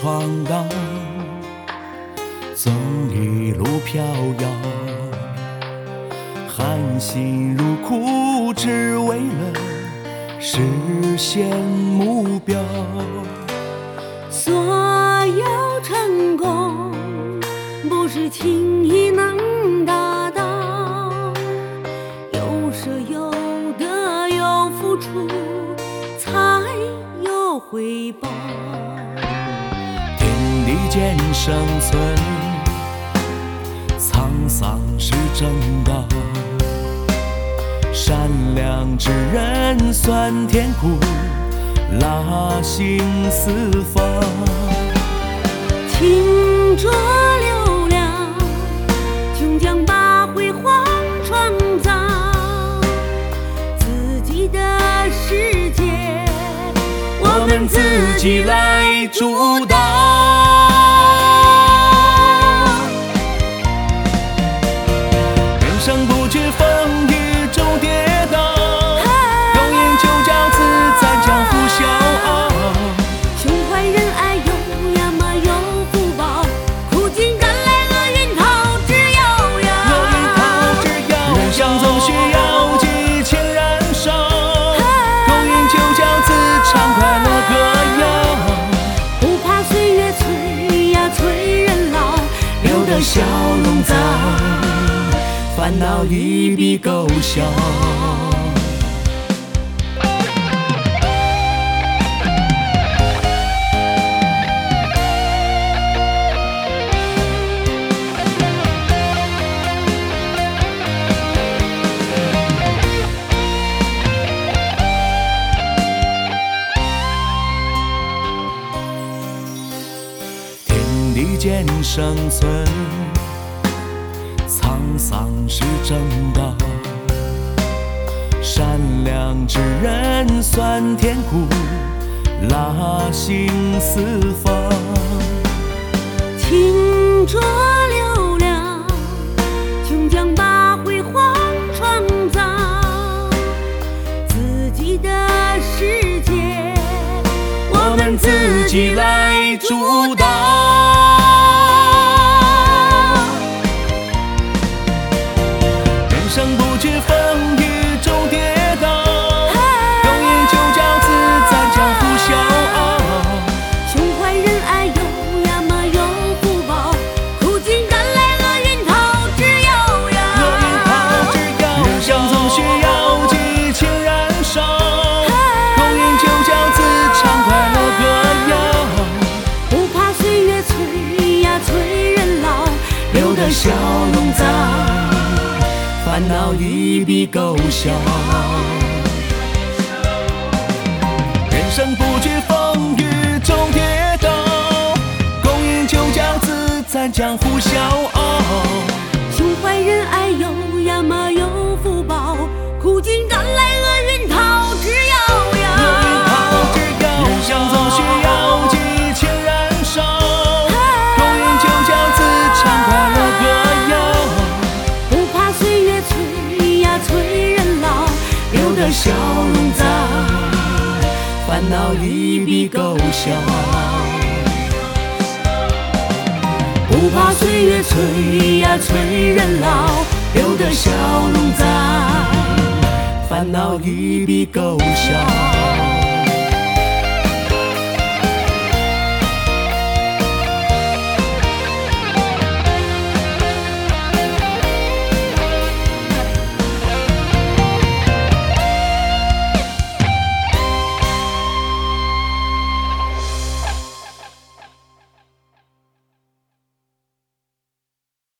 闯荡，总一路飘摇，含辛茹苦，只为了实现目标。 所有成功不是轻易能达到，有舍有得有付出才有回报。 天地间生存，沧桑是正道，善良之人酸甜苦，拉心四方。 清浊流量，终将把辉煌创造，自己的世界我们自己来主导。人生不惧风雨中跌倒，用饮酒饺子咱江湖笑傲。 胸怀仁爱有呀嘛有福报，苦尽甘来厄运逃之夭夭。 人生总需要激情燃烧，用饮酒饺子唱快乐歌谣。 不怕岁月催呀催人老， 留得笑容在，烦恼一笔勾销。天地间生存，沧桑是正道，善良之人酸甜苦，拉心四方。 清浊流量，终将把辉煌创造，自己的世界我们自己来主导。人生不惧风雨中跌倒，用饮酒饺子咱江湖笑傲。 胸怀仁爱有呀嘛有福报，苦尽甘来厄运逃之夭夭。 人生总需要激情燃烧，用饮酒饺子唱快乐歌谣。 不怕岁月催呀催人老， 留得笑容在，烦恼一笔勾销。人生不惧风雨中跌倒，共饮酒饺子咱江湖笑傲。 胸怀仁爱有呀嘛有福报，苦尽甘来厄运逃之夭夭。 人生总需要激情燃烧，共饮酒饺子唱快乐歌谣。 不怕岁月催呀催人老， 留得笑容在，烦恼一笔勾销。不怕岁月催呀催人老，留得笑容在，烦恼一笔勾销。